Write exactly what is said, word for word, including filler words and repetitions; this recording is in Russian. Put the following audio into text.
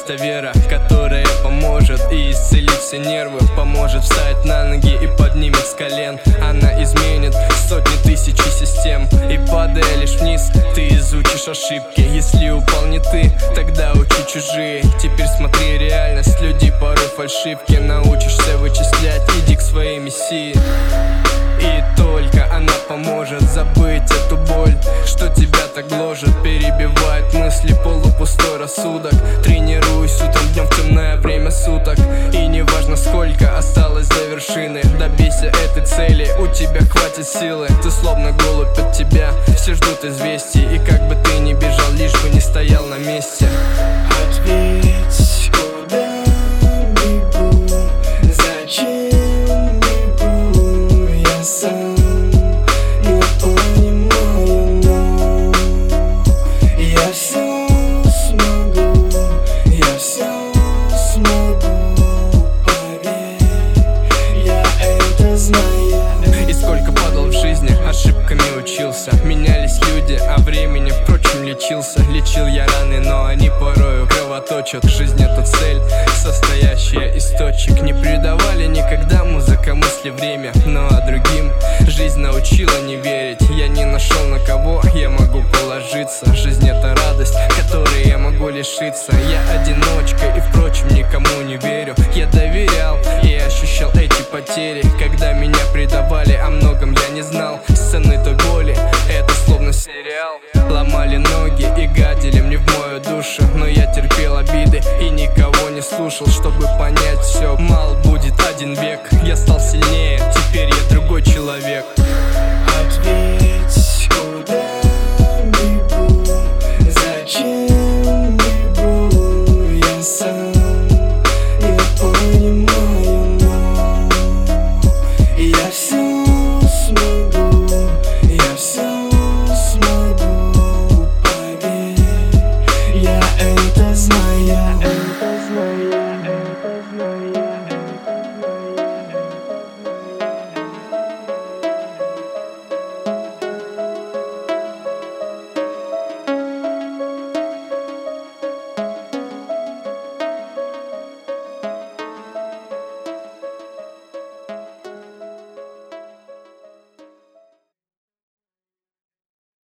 просто вера, которая поможет и исцелит все нервы, поможет встать на ноги и поднимет с колен. Она изменит сотни тысяч систем, и падая лишь вниз, ты изучишь ошибки. Если упал не ты, тогда учи чужие. Теперь смотри реальность, людей порой фальшивки. Научишься вычислять, иди к своей мессии. И только она поможет забыть эту боль, что тебя так гложет, перебивает мысли, полупустой рассудок. Тренируюсь утром, днем в темное время суток, и неважно сколько осталось до вершины. Добейся этой цели, у тебя хватит силы. Ты словно голубь, от тебя все ждут известий, и как бы ты ни бежал, лишь бы не стоял на месте. Ответь, куда бегу, зачем бегу, я сам не понимаю, но я все смогу, я все смогу, поверь, я это знаю. И сколько падал в жизни, ошибками учился. Менялись люди, а времени, впрочем, лечился. Лечил я раны, но они порою кровоточат. Жизнь — это цель, состоящая из точек. Не предавали никогда музыка, мысли, время. Ну а другим жизнь научила не верить. Я не нашел, на кого я могу положиться. Жизнь — это радость, которой я могу лишиться. Я одиночка и, впрочем, никому не верю. Я доверял и ощущал эти потери, когда меня предавали, о многом я не знал. Сцены той боли — это словно сериал. Ломали ноги и гадили мне в мою душу, но я терпел обиды и никого не слушал, чтобы понять все. Мал будет один век, я стал сильнее, теперь я другой человек.